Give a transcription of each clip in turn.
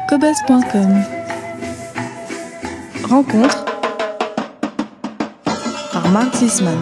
Cobuzz.com. Rencontre par Marc Zisman.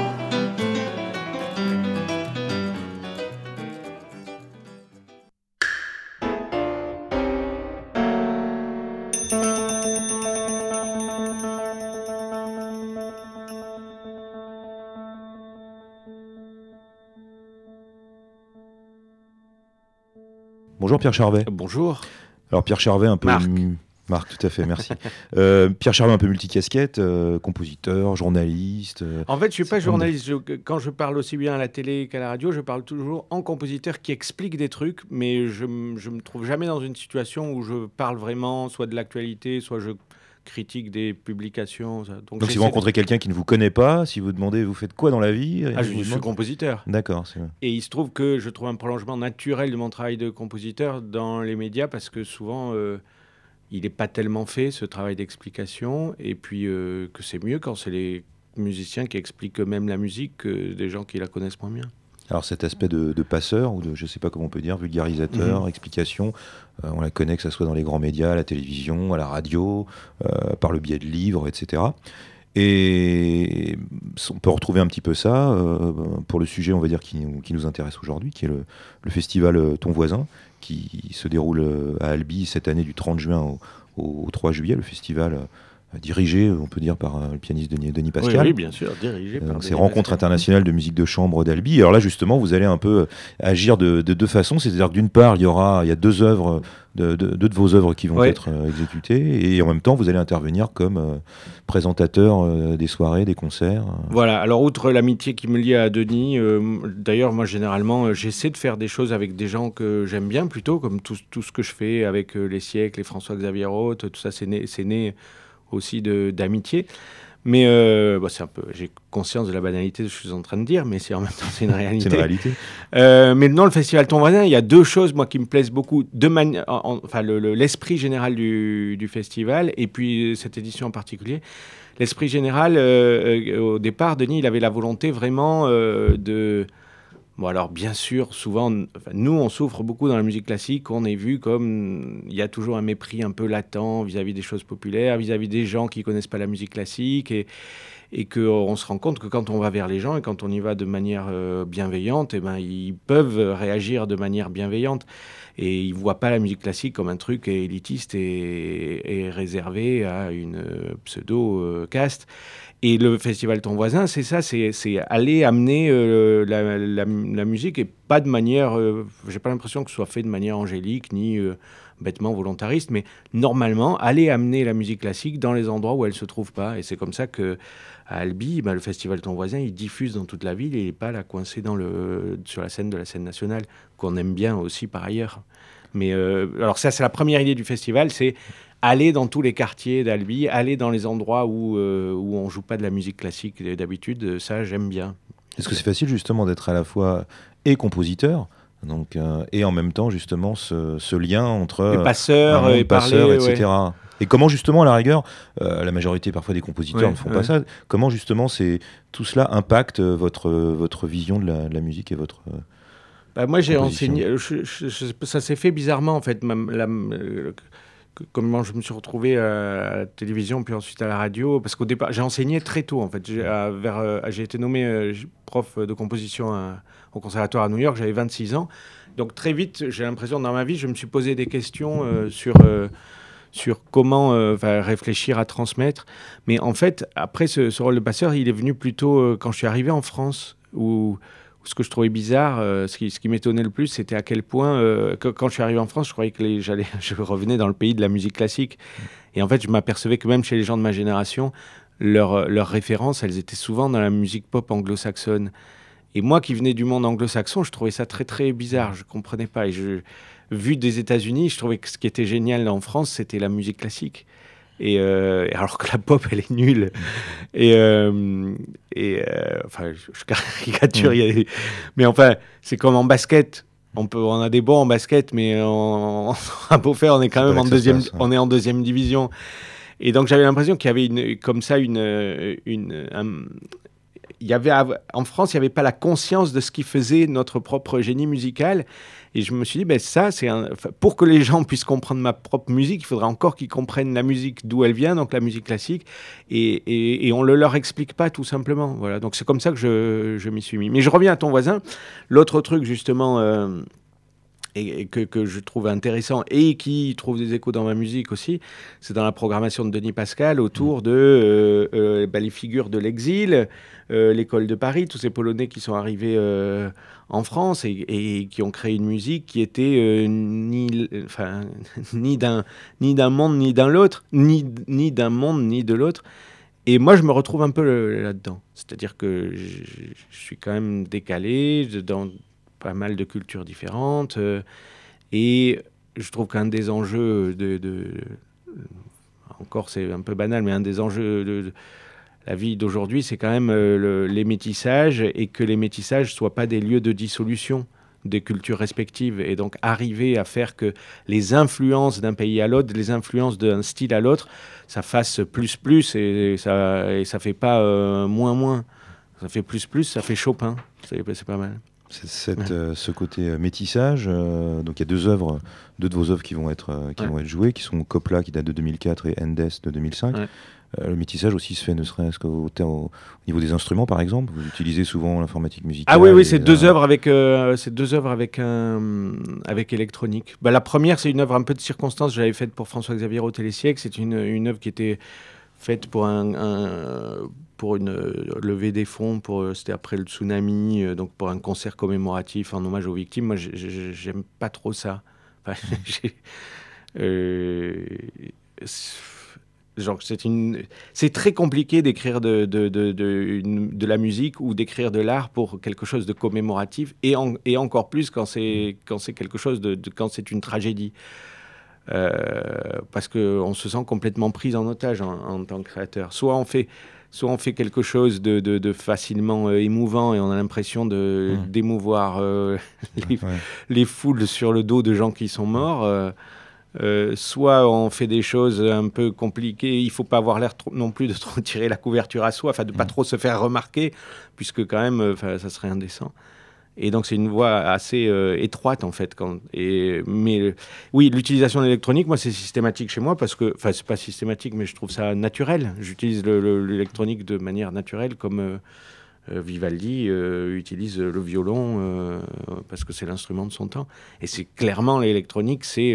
Bonjour Pierre Charvet. Bonjour. Alors Pierre Charvet, un peu... Marc, tout à fait, merci. Pierre Charvet, un peu multicasquette, compositeur, journaliste. En fait, je ne suis pas journaliste. Quand je parle aussi bien à la télé qu'à la radio, je parle toujours en compositeur qui explique des trucs, mais je ne me trouve jamais dans une situation où je parle vraiment soit de l'actualité, soit je critique des publications. Donc si vous rencontrez quelqu'un qui ne vous connaît pas, si vous demandez vous faites quoi dans la vie, je suis compositeur. D'accord. C'est... Et il se trouve que je trouve un prolongement naturel de mon travail de compositeur dans les médias parce que souvent il n'est pas tellement fait ce travail d'explication et puis que c'est mieux quand c'est les musiciens qui expliquent eux-mêmes la musique que des gens qui la connaissent moins bien. Alors cet aspect de passeur, ou de, je ne sais pas comment on peut dire, vulgarisateur, explication, on la connaît que ce soit dans les grands médias, à la télévision, à la radio, par le biais de livres, etc. Et on peut retrouver un petit peu ça pour le sujet, on va dire, qui nous intéresse aujourd'hui, qui est le festival Ton Voisin, qui se déroule à Albi cette année du 30 juin au 3 juillet, le festival... dirigé, on peut dire, par le pianiste Denis Pascal. Oui, bien sûr, dirigé par c'est Rencontre internationale de musique de chambre d'Albi. Alors là, justement, vous allez un peu agir de deux façons. C'est-à-dire que d'une part, il y a deux œuvres, deux de vos œuvres qui vont être exécutées, et en même temps, vous allez intervenir comme présentateur des soirées, des concerts. Voilà. Alors, outre l'amitié qui me lie à Denis, d'ailleurs, moi, généralement, j'essaie de faire des choses avec des gens que j'aime bien, plutôt, comme tout ce que je fais avec Les Siècles, les François-Xavier Roth, tout ça, c'est né aussi d'amitié, mais c'est un peu, j'ai conscience de la banalité de ce que je suis en train de dire, mais en même temps c'est une réalité. C'est une réalité. Mais dans le festival Ton Voisin, il y a deux choses moi qui me plaisent beaucoup, l'esprit général du festival et puis cette édition en particulier. L'esprit général, au départ, Denis, il avait la volonté vraiment de... Bon, alors, bien sûr, souvent, nous, on souffre beaucoup dans la musique classique. On est vu comme... Il y a toujours un mépris un peu latent vis-à-vis des choses populaires, vis-à-vis des gens qui ne connaissent pas la musique classique. Et qu'on se rend compte que quand on va vers les gens et quand on y va de manière bienveillante, ils peuvent réagir de manière bienveillante. Et ils ne voient pas la musique classique comme un truc élitiste et réservé à une pseudo-caste. Et le festival Ton Voisin, c'est ça, c'est aller amener la musique et pas de manière... j'ai pas l'impression que ce soit fait de manière angélique ni bêtement volontariste, mais normalement, aller amener la musique classique dans les endroits où elle se trouve pas. Et c'est comme ça qu'à Albi, le festival Ton Voisin, il diffuse dans toute la ville et il n'est pas là coincé sur la scène de la scène nationale, qu'on aime bien aussi par ailleurs. Mais alors ça, c'est la première idée du festival, c'est... aller dans tous les quartiers d'Albi, aller dans les endroits où on joue pas de la musique classique d'habitude, ça j'aime bien. Est-ce que c'est facile justement d'être à la fois et compositeur, donc, et en même temps justement ce lien entre passeurs et passeurs, parler, etc. Ouais. Et comment justement à la rigueur, la majorité parfois des compositeurs ne font pas ça, comment justement tout cela impacte votre vision de la musique et votre... moi j'ai enseigné, ça s'est fait bizarrement en fait, comment je me suis retrouvé à la télévision puis ensuite à la radio, parce qu'au départ j'ai enseigné très tôt en fait. J'ai été nommé prof de composition au conservatoire à New York, j'avais 26 ans, donc très vite j'ai l'impression dans ma vie je me suis posé des questions sur comment réfléchir à transmettre, mais en fait après ce rôle de passeur il est venu plutôt quand je suis arrivé en France, où ce que je trouvais bizarre, ce qui m'étonnait le plus, c'était à quel point, quand je suis arrivé en France, je croyais que je revenais dans le pays de la musique classique. Et en fait, je m'apercevais que même chez les gens de ma génération, leurs références, elles étaient souvent dans la musique pop anglo-saxonne. Et moi, qui venais du monde anglo-saxon, je trouvais ça très, très bizarre. Je ne comprenais pas. Et vu des États-Unis, je trouvais que ce qui était génial en France, c'était la musique classique. Et alors que la pop elle est nulle je caricature mais enfin c'est comme en basket, on a des bons en basket mais on a beau faire on est quand même on est en deuxième division, et donc j'avais l'impression qu'il y avait en France, il n'y avait pas la conscience de ce qui faisait notre propre génie musical. Et je me suis dit, ça, pour que les gens puissent comprendre ma propre musique, il faudrait encore qu'ils comprennent la musique d'où elle vient, donc la musique classique. Et on ne le leur explique pas, tout simplement. Voilà. Donc c'est comme ça que je m'y suis mis. Mais je reviens à ton voisin. L'autre truc, justement, et que je trouve intéressant et qui trouve des échos dans ma musique aussi, c'est dans la programmation de Denis Pascal autour de les figures de l'exil, l'école de Paris, tous ces Polonais qui sont arrivés en France et qui ont créé une musique qui était ni d'un monde ni d'un l'autre, ni d'un monde ni de l'autre. Et moi, je me retrouve un peu là-dedans. C'est-à-dire que je suis quand même décalé dans pas mal de cultures différentes. Et je trouve qu'un des enjeux encore c'est un peu banal, mais un des enjeux de la vie d'aujourd'hui, c'est quand même les métissages, et que les métissages ne soient pas des lieux de dissolution des cultures respectives. Et donc arriver à faire que les influences d'un pays à l'autre, les influences d'un style à l'autre, ça fasse plus et ça fait pas moins. Ça fait plus, ça fait Chopin. C'est pas mal. Ce côté métissage, donc il y a deux de vos œuvres qui vont être jouées, qui sont Copla qui date de 2004 et Endes de 2005. Ouais. Le métissage aussi se fait ne serait-ce qu'au niveau des instruments, par exemple. Vous utilisez souvent l'informatique musicale. Ah oui, c'est deux œuvres avec électronique. La première, c'est une œuvre un peu de circonstance que j'avais faite pour François-Xavier au Télésiècle. C'est une œuvre qui était faite pour une levée des fonds, c'était après le tsunami, donc pour un concert commémoratif en hommage aux victimes. Moi, j'aime pas trop ça. Enfin, c'est très compliqué d'écrire de la musique ou d'écrire de l'art pour quelque chose de commémoratif, et encore plus quand c'est quelque chose quand c'est une tragédie. Parce qu'on se sent complètement pris en otage en tant que créateur. Soit on fait quelque chose de facilement émouvant, et on a l'impression d'émouvoir les foules sur le dos de gens qui sont morts. Soit on fait des choses un peu compliquées. Il ne faut pas avoir l'air non plus de trop tirer la couverture à soi, de pas trop se faire remarquer, puisque quand même, ça serait indécent. Et donc, c'est une voie assez étroite, en fait. Oui, l'utilisation de l'électronique, moi, c'est systématique chez moi, parce que... Enfin, c'est pas systématique, mais je trouve ça naturel. J'utilise l'électronique de manière naturelle, comme Vivaldi utilise le violon, parce que c'est l'instrument de son temps. Et c'est clairement l'électronique, c'est...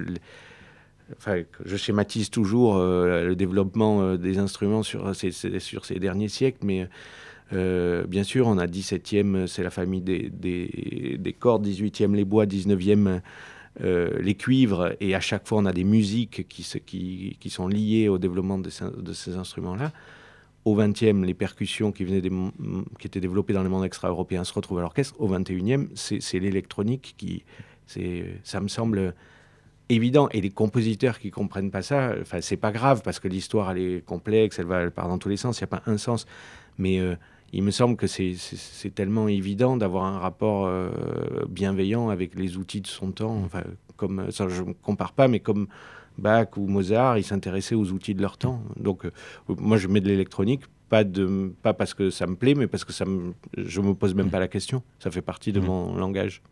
je schématise toujours le développement des instruments sur ces derniers siècles, mais... bien sûr, on a 17e, c'est la famille des cordes, 18e les bois, 19e les cuivres, et à chaque fois on a des musiques qui sont liées au développement de ces instruments-là. Au 20e, les percussions qui étaient développées dans les mondes extra-européens se retrouvent à l'orchestre. Au 21e, c'est l'électronique ça me semble évident. Et les compositeurs qui ne comprennent pas ça, c'est pas grave, parce que l'histoire, elle est complexe, elle part dans tous les sens, il n'y a pas un sens. Mais il me semble que c'est tellement évident d'avoir un rapport bienveillant avec les outils de son temps. Comme ça, je ne compare pas, mais comme Bach ou Mozart, ils s'intéressaient aux outils de leur temps. Donc, moi, je mets de l'électronique, pas parce que ça me plaît, mais parce que je ne me pose même pas la question. Ça fait partie de mon langage.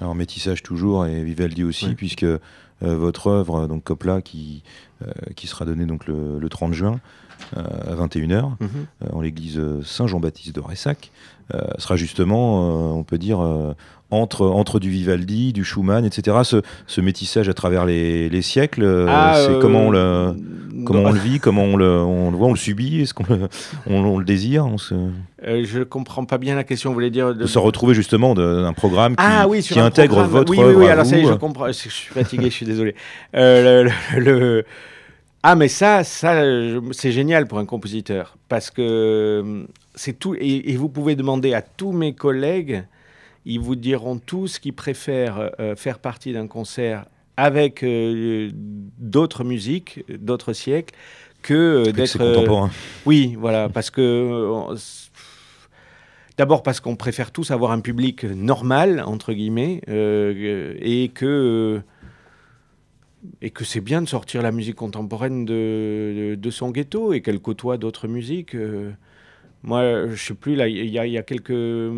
Alors métissage toujours et Vivaldi aussi, Ouais. puisque votre œuvre, donc Copla, qui sera donnée donc le 30 juin à 21h Mhm. en l'église Saint-Jean-Baptiste de Ressac, sera justement, on peut dire, entre du Vivaldi, du Schumann, etc. Ce métissage à travers les siècles, c'est comment on le vit, comment on le voit, on le subit, est-ce qu'on on le désire, Je comprends pas bien la question. Vous voulez dire de se retrouver justement d'un programme oui, sur qui un intègre programme. votre oui, œuvre à alors ça y est, vous. je comprends. Je suis fatigué, je suis désolé. Ah, mais ça, c'est génial pour un compositeur parce que c'est tout. Et vous pouvez demander à tous mes collègues, ils vous diront tous qu'ils préfèrent faire partie d'un concert avec d'autres musiques, d'autres siècles, que C'est d'être. contemporain. Oui, voilà, parce que. D'abord parce qu'on préfère tous avoir un public normal, entre guillemets, et que c'est bien de sortir la musique contemporaine de son ghetto et qu'elle côtoie d'autres musiques. Moi, je sais plus, là, il y a quelques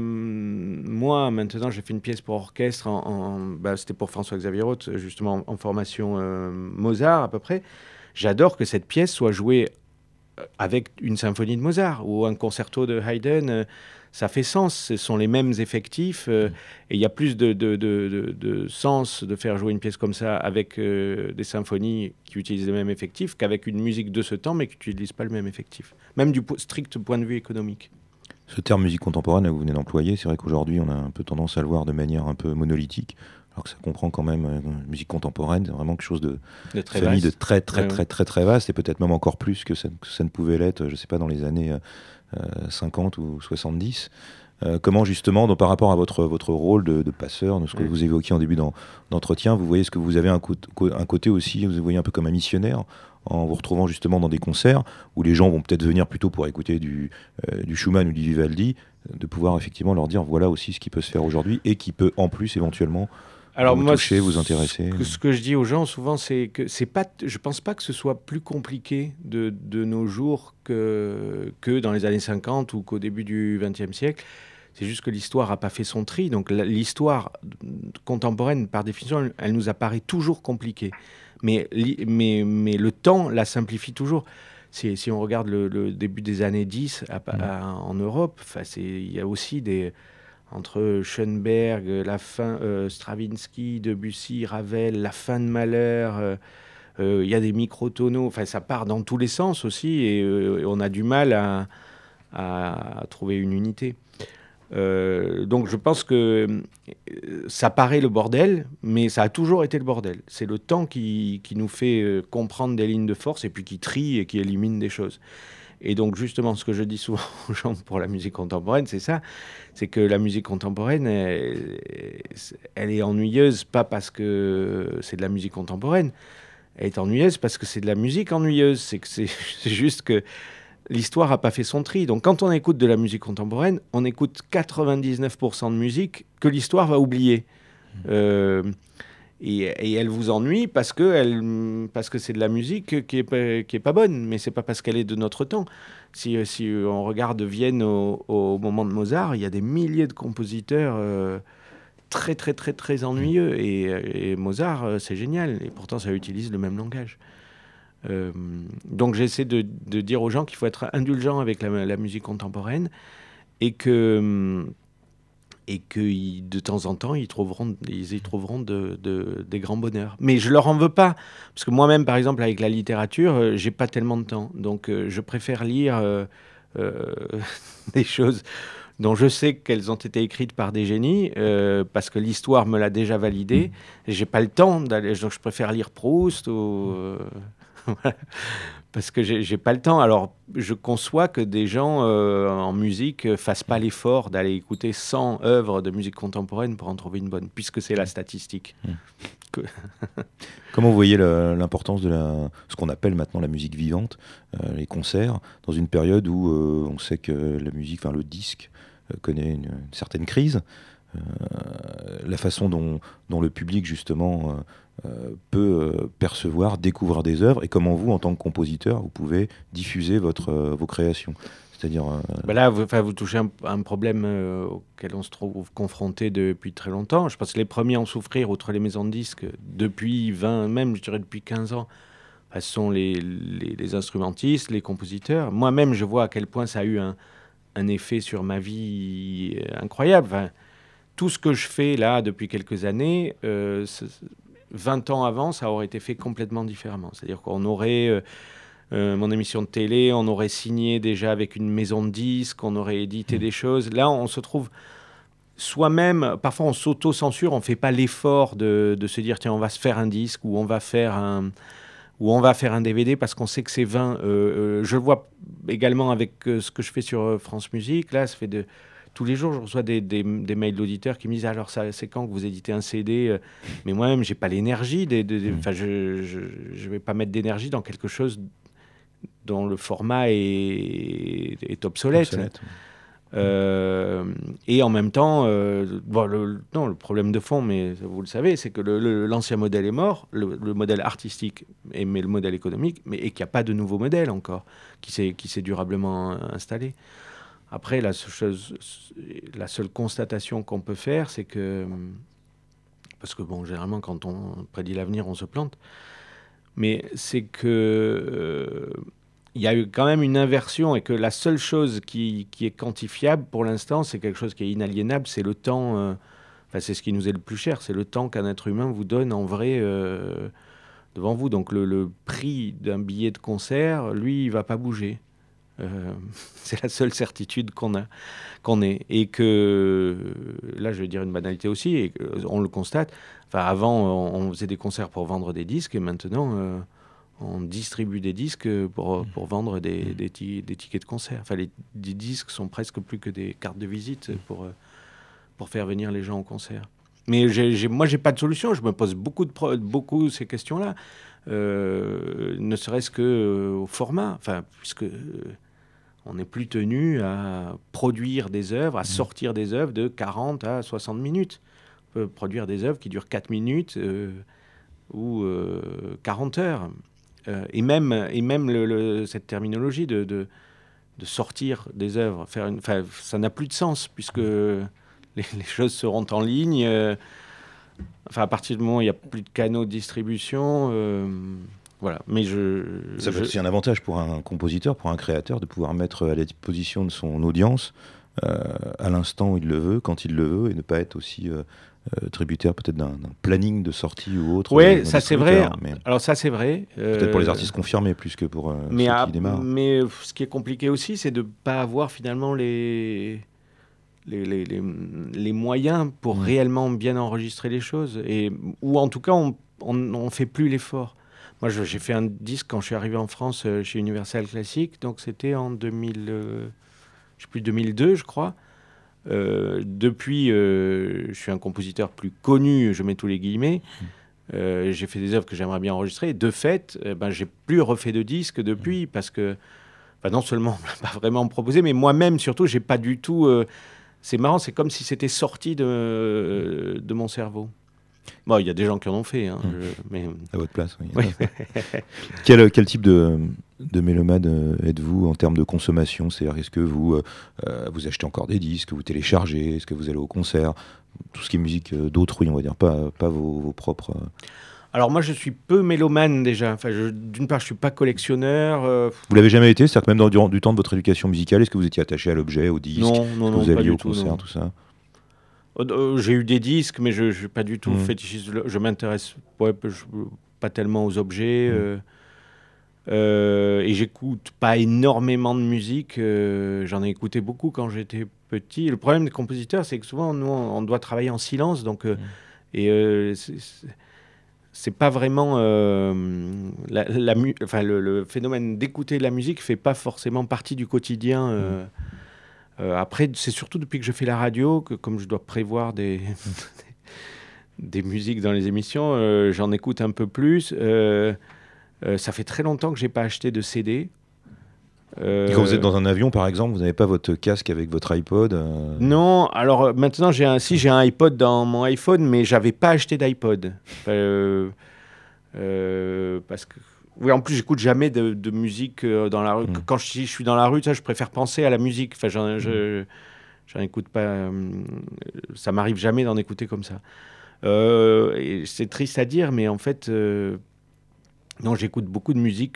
mois maintenant, j'ai fait une pièce pour orchestre, c'était pour François-Xavier Roth, justement en formation Mozart à peu près. J'adore que cette pièce soit jouée avec une symphonie de Mozart ou un concerto de Haydn. Ça fait sens, ce sont les mêmes effectifs et il y a plus de sens de faire jouer une pièce comme ça avec des symphonies qui utilisent les mêmes effectifs qu'avec une musique de ce temps mais qui n'utilise pas le même effectif, même du strict point de vue économique. Ce terme musique contemporaine, là, vous venez d'employer, c'est vrai qu'aujourd'hui on a un peu tendance à le voir de manière un peu monolithique, alors que ça comprend quand même musique contemporaine, c'est vraiment quelque chose de très famille vaste. de très vaste, et peut-être même encore plus que ça ne pouvait l'être, je sais pas, dans les années 50 ou 70. Comment justement, donc, par rapport à votre rôle de passeur, de ce que vous évoquiez en début d'entretien, vous voyez, ce que vous avez un côté aussi, vous voyez un peu comme un missionnaire, en vous retrouvant justement dans des concerts où les gens vont peut-être venir plutôt pour écouter du Schumann ou du Vivaldi, de pouvoir effectivement leur dire voilà aussi ce qui peut se faire aujourd'hui et qui peut en plus éventuellement vous toucher, vous intéresser. Ce que je dis aux gens souvent, c'est que je pense pas que ce soit plus compliqué de nos jours que dans les années 50 ou qu'au début du XXe siècle. C'est juste que l'histoire n'a pas fait son tri. Donc l'histoire contemporaine, par définition, elle nous apparaît toujours compliquée. Mais le temps la simplifie toujours. Si on regarde le début des années 10 en Europe, il y a aussi entre Schoenberg, la fin, Stravinsky, Debussy, Ravel, la fin de Mahler, il y a des microtonaux. Enfin, ça part dans tous les sens aussi et on a du mal à trouver une unité. Donc je pense que ça paraît le bordel, mais ça a toujours été le bordel. C'est le temps qui nous fait comprendre des lignes de force et puis qui trie et qui élimine des choses. Et donc justement, ce que je dis souvent aux gens pour la musique contemporaine, c'est ça, c'est que la musique contemporaine, elle est ennuyeuse, pas parce que c'est de la musique contemporaine, elle est ennuyeuse parce que c'est de la musique ennuyeuse. C'est juste que l'histoire n'a pas fait son tri. Donc quand on écoute de la musique contemporaine, on écoute 99% de musique que l'histoire va oublier. Et elle vous ennuie parce que c'est de la musique qui est pas bonne, mais c'est pas parce qu'elle est de notre temps. Si on regarde Vienne au moment de Mozart, il y a des milliers de compositeurs très très très très ennuyeux. Et Mozart, c'est génial. Et pourtant, ça utilise le même langage. Donc j'essaie de dire aux gens qu'il faut être indulgent avec la musique contemporaine et que de temps en temps ils y trouveront des grands bonheurs. Mais je leur en veux pas parce que moi-même, par exemple, avec la littérature, j'ai pas tellement de temps, donc je préfère lire des choses dont je sais qu'elles ont été écrites par des génies parce que l'histoire me l'a déjà validé. Et j'ai pas le temps d'aller, donc je préfère lire Proust ou parce que j'ai pas le temps. Alors, je conçois que des gens en musique fassent pas l'effort d'aller écouter 100 œuvres de musique contemporaine pour en trouver une bonne, puisque c'est la statistique. Comment vous voyez l'importance de ce qu'on appelle maintenant la musique vivante, les concerts, dans une période où on sait que la musique, enfin le disque, connaît une certaine crise, la façon dont le public justement peut percevoir, découvrir des œuvres, et comment vous, en tant que compositeur, vous pouvez diffuser vos créations. C'est-à-dire Là, vous touchez un problème auquel on se trouve confronté depuis très longtemps. Je pense que les premiers à en souffrir, outre les maisons de disques, depuis 20, même je dirais depuis 15 ans, ce sont les instrumentistes, les compositeurs. Moi-même, je vois à quel point ça a eu un effet sur ma vie incroyable. Tout ce que je fais là depuis quelques années, 20 ans avant, ça aurait été fait complètement différemment. C'est-à-dire qu'on aurait mon émission de télé, on aurait signé déjà avec une maison de disques, on aurait édité des choses. Là, on se trouve soi-même, parfois on s'auto-censure, on ne fait pas l'effort de se dire tiens, on va se faire un disque ou on va faire un DVD parce qu'on sait que c'est vain. Je le vois également avec ce que je fais sur France Musique. Là, ça fait tous les jours, je reçois des mails d'auditeurs qui me disent alors c'est quand que vous éditez un CD mais moi-même, j'ai pas l'énergie. Je vais pas mettre d'énergie dans quelque chose dont le format est obsolète. Et en même temps, le problème de fond, mais vous le savez, c'est que l'ancien modèle est mort, le modèle artistique, mais le modèle économique, et qu'il n'y a pas de nouveau modèle encore qui s'est durablement installé. Après, la seule constatation qu'on peut faire, c'est que, parce que généralement, quand on prédit l'avenir, on se plante, mais c'est que il y a eu quand même une inversion et que la seule chose qui est quantifiable pour l'instant, c'est quelque chose qui est inaliénable, c'est le temps. C'est ce qui nous est le plus cher, c'est le temps qu'un être humain vous donne en vrai devant vous. Donc le prix d'un billet de concert, lui, il va pas bouger. C'est la seule certitude qu'on ait. Et que, là, je vais dire une banalité aussi, et on le constate. Avant, on faisait des concerts pour vendre des disques, et maintenant, on distribue des disques pour vendre des tickets de concert. Les disques sont presque plus que des cartes de visite pour faire venir les gens au concert. Mais moi, j'ai pas de solution. Je me pose beaucoup ces questions-là. Ne serait-ce qu'au format. Puisque on n'est plus tenu à produire des œuvres, à sortir des œuvres de 40 à 60 minutes. On peut produire des œuvres qui durent 4 minutes ou 40 heures. Et même cette terminologie de sortir des œuvres, ça n'a plus de sens, puisque les choses seront en ligne. À partir du moment où il n'y a plus de canaux de distribution... Voilà, mais ça peut être aussi un avantage pour un compositeur, pour un créateur, de pouvoir mettre à la disposition de son audience à l'instant où il le veut, quand il le veut, et ne pas être aussi tributaire peut-être d'un planning de sortie ou autre. Oui, ça c'est vrai. Alors ça c'est vrai. Peut-être pour les artistes confirmés plus que pour ceux qui démarrent. Mais ce qui est compliqué aussi, c'est de ne pas avoir finalement les moyens pour réellement bien enregistrer les choses. Ou en tout cas, on ne fait plus l'effort. Moi, j'ai fait un disque quand je suis arrivé en France chez Universal Classic, donc c'était en 2002, je crois. Depuis, je suis un compositeur plus connu, je mets tous les guillemets. J'ai fait des œuvres que j'aimerais bien enregistrer. De fait, j'ai plus refait de disque depuis, parce que non seulement on m'a pas vraiment proposé, mais moi-même surtout, j'ai pas du tout... c'est marrant, c'est comme si c'était sorti de mon cerveau. Bon, il y a des gens qui en ont fait, mais... À votre place, oui. Quel type de mélomane êtes-vous en termes de consommation ? C'est-à-dire, est-ce que vous achetez encore des disques, vous téléchargez, est-ce que vous allez au concert ? Tout ce qui est musique d'autrui, on va dire, pas vos propres... Alors moi, je suis peu mélomane déjà. D'une part, je suis pas collectionneur. Vous l'avez jamais été ? C'est-à-dire que même durant du temps de votre éducation musicale, est-ce que vous étiez attaché à l'objet, au disque ? Non, vous alliez au tout, concert, non. tout ça ? J'ai eu des disques, mais je ne suis pas du tout fétichiste. Je m'intéresse pas tellement aux objets. Et j'écoute pas énormément de musique. J'en ai écouté beaucoup quand j'étais petit. Le problème des compositeurs, c'est que souvent, nous, on doit travailler en silence. Donc, c'est pas vraiment... le phénomène d'écouter la musique fait pas forcément partie du quotidien. Après, c'est surtout depuis que je fais la radio que, comme je dois prévoir des musiques dans les émissions, j'en écoute un peu plus. Ça fait très longtemps que j'ai pas acheté de CD. Et quand vous êtes dans un avion, par exemple, vous n'avez pas votre casque avec votre iPod Non, alors maintenant j'ai un iPod dans mon iPhone, mais j'avais pas acheté d'iPod. Parce que Oui, en plus, j'écoute jamais de musique dans la rue. Quand je suis dans la rue, ça, je préfère penser à la musique. Enfin, j'en écoute pas. Ça m'arrive jamais d'en écouter comme ça. Et c'est triste à dire, mais en fait, non, j'écoute beaucoup de musique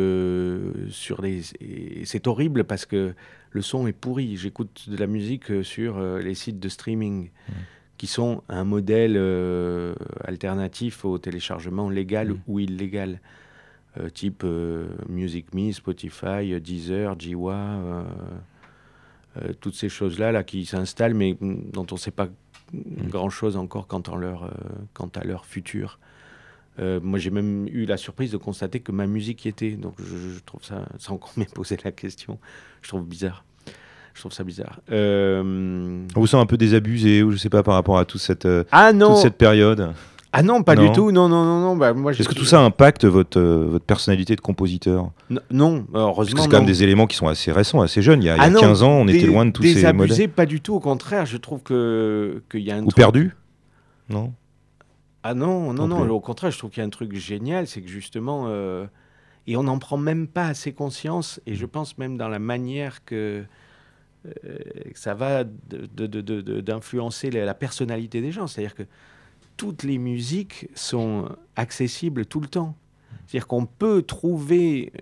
et c'est horrible parce que le son est pourri. J'écoute de la musique sur les sites de streaming qui sont un modèle alternatif au téléchargement légal ou illégal. Type Music Me, Spotify, Deezer, Jiwa, toutes ces choses-là là, qui s'installent, mais dont on ne sait pas grand-chose encore quant à leur futur. Moi, j'ai même eu la surprise de constater que ma musique y était. Donc, je trouve ça, sans qu'on m'ait posé la question, je trouve ça bizarre. On vous sent un peu désabusé, ou je sais pas, par rapport à toute cette période. Ah non, pas du tout. Non. Bah, moi, est-ce que tout ça impacte votre personnalité de compositeur ? Non, heureusement. Parce que c'est quand même des éléments qui sont assez récents, assez jeunes. Il y a 15 ans, on était loin de tous ces modèles. Désabusé, pas du tout. Au contraire, je trouve qu'il y a un truc... perdu ? Non. Ah non. Au contraire, je trouve qu'il y a un truc génial, c'est que justement... et on n'en prend même pas assez conscience. Et je pense même dans la manière que ça va d'influencer la personnalité des gens. C'est-à-dire que toutes les musiques sont accessibles tout le temps. C'est-à-dire qu'on peut trouver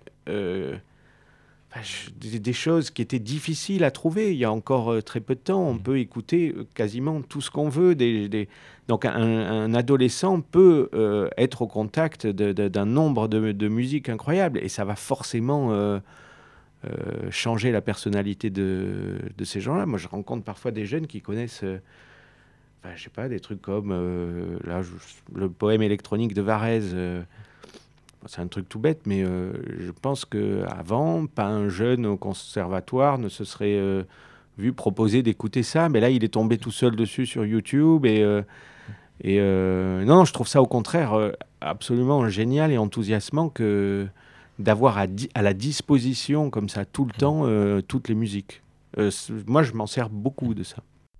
des choses qui étaient difficiles à trouver il y a encore très peu de temps. On peut écouter quasiment tout ce qu'on veut. Donc un adolescent peut être au contact d'un nombre de musiques incroyables et ça va forcément changer la personnalité de ces gens-là. Moi, je rencontre parfois des jeunes qui connaissent... je sais pas, des trucs comme le poème électronique de Varèse. C'est un truc tout bête, mais je pense qu'avant, pas un jeune au conservatoire ne se serait vu proposer d'écouter ça. Mais là, il est tombé tout seul dessus sur YouTube. Non, je trouve ça au contraire absolument génial et enthousiasmant d'avoir à la disposition comme ça tout le temps toutes les musiques. Moi, je m'en sers beaucoup de ça.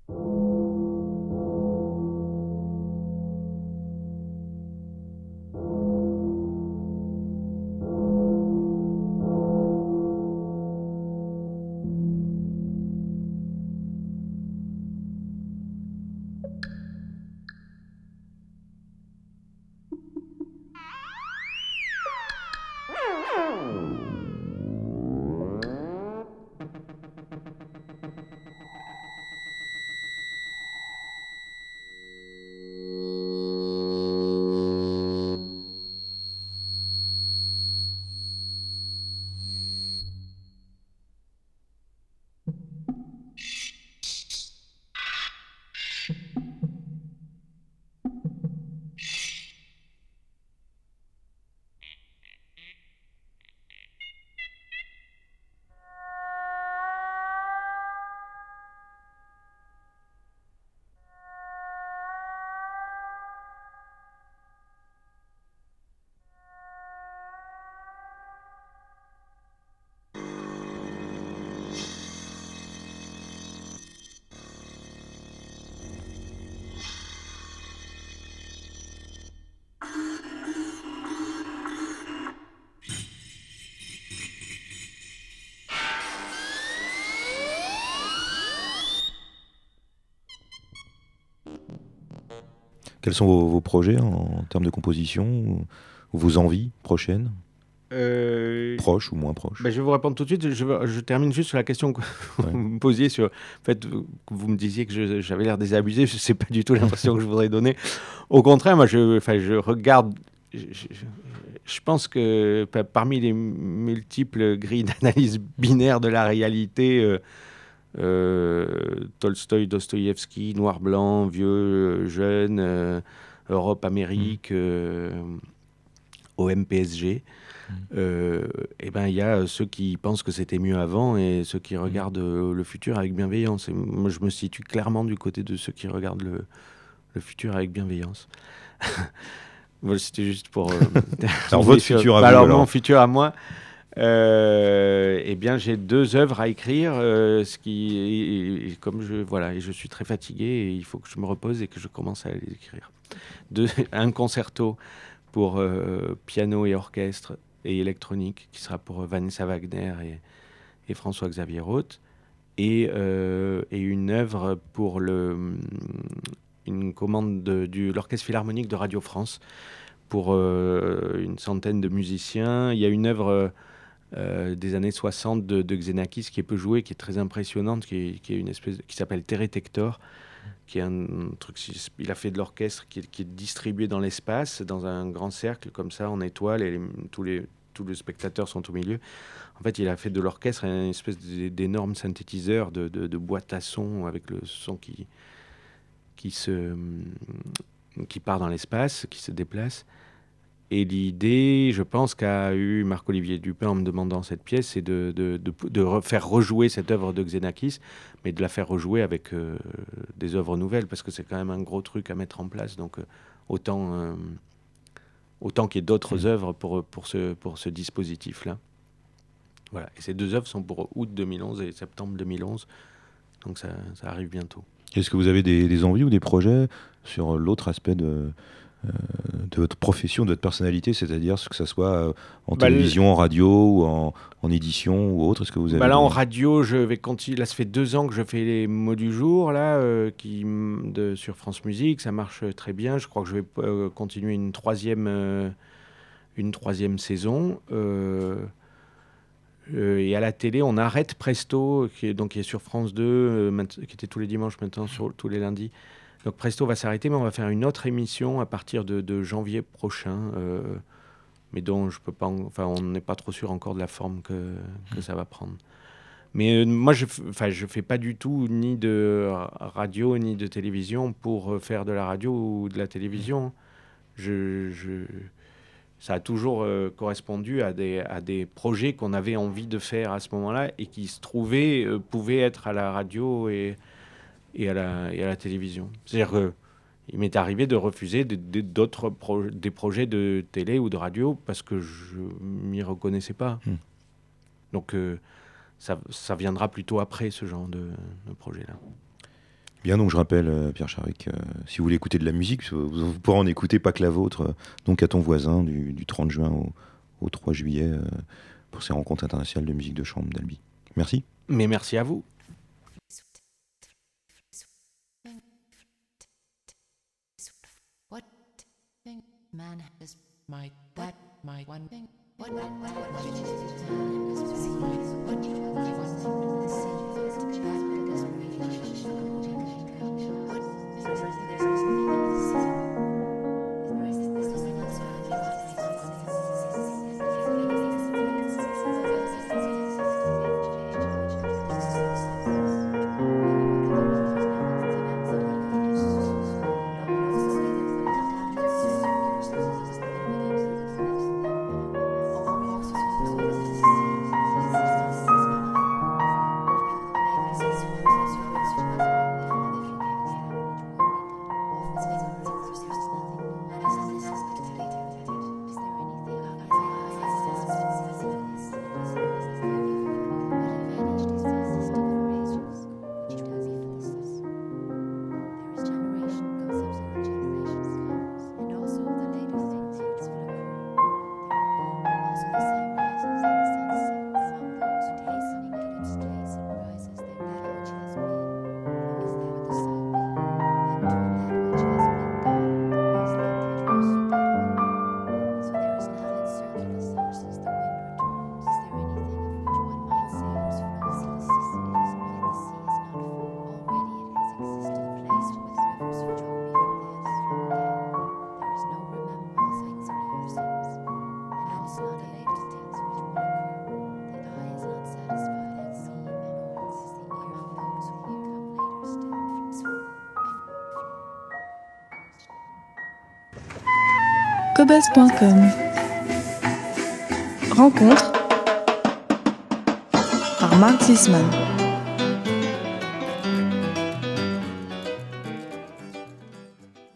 Quels sont vos projets en termes de composition ou vos envies prochaines ? Proches ou moins proches ? Je vais vous répondre tout de suite. Je termine juste sur la question que vous me posiez sur... En fait, vous me disiez que j'avais l'air désabusé. Je ne sais pas du tout l'impression que je voudrais donner. Au contraire, moi, je regarde... Je pense que parmi les multiples grilles d'analyse binaire de la réalité... Tolstoï, Dostoïevski, noir-blanc, vieux, jeune, Europe, Amérique, OM, PSG. Il y a ceux qui pensent que c'était mieux avant et ceux qui regardent le futur avec bienveillance. Et moi, je me situe clairement du côté de ceux qui regardent le futur avec bienveillance. Voilà, c'était juste pour... alors, votre futur à vous, alors, mon futur à moi... j'ai 2 œuvres à écrire, et je suis très fatigué et il faut que je me repose et que je commence à les écrire. Un concerto pour piano et orchestre et électronique, qui sera pour Vanessa Wagner et François-Xavier Roth, et une œuvre pour une commande de l'Orchestre Philharmonique de Radio France pour une centaine de musiciens. Il y a une œuvre des années 60 de Xenakis qui est peu jouée, qui est très impressionnante, qui s'appelle Teretector, qui est un truc, il a fait de l'orchestre qui est distribué dans l'espace, dans un grand cercle comme ça, en étoile, et tous les spectateurs sont au milieu. En fait, il a fait de l'orchestre une espèce d'énorme synthétiseur de boîte à son, avec le son qui part dans l'espace, qui se déplace. Et l'idée, je pense, qu'a eu Marc-Olivier Dupin en me demandant cette pièce, c'est de faire rejouer cette œuvre de Xenakis, mais de la faire rejouer avec des œuvres nouvelles, parce que c'est quand même un gros truc à mettre en place. Donc autant qu'il y ait d'autres œuvres pour ce dispositif-là. Voilà. Et ces 2 œuvres sont pour août 2011 et septembre 2011. Donc ça arrive bientôt. Est-ce que vous avez des envies ou des projets sur l'autre aspect de votre profession, de votre personnalité, c'est-à-dire que ça soit en télévision, en radio ou en édition ou autre? Est-ce que vous avez là, en radio, je vais continuer. Là, ça fait 2 ans que je fais les mots du jour là, sur France Musique. Ça marche très bien. Je crois que je vais continuer une troisième saison. Et à la télé, on arrête Presto, qui est sur France 2, qui était tous les dimanches, maintenant tous les lundis. Donc Presto va s'arrêter, mais on va faire une autre émission à partir de janvier prochain, mais dont je peux pas, on n'est pas trop sûr encore de la forme que ça va prendre. Mais moi, je fais pas du tout ni de radio ni de télévision pour faire de la radio ou de la télévision. Ça a toujours correspondu à des projets qu'on avait envie de faire à ce moment-là et qui se trouvaient, pouvaient être à la radio et à la télévision. C'est-à-dire qu'il m'est arrivé de refuser des projets de télé ou de radio parce que je m'y reconnaissais pas. Donc ça viendra plutôt après ce genre de projet-là. Bien, donc je rappelle, Pierre Charric, si vous voulez écouter de la musique, vous pourrez en écouter, pas que la vôtre, donc à ton voisin, du 30 juin au 3 juillet, pour ces rencontres internationales de musique de chambre d'Albi. Merci. Mais merci à vous. Cobuzz.com. Rencontre par Marc Zisman.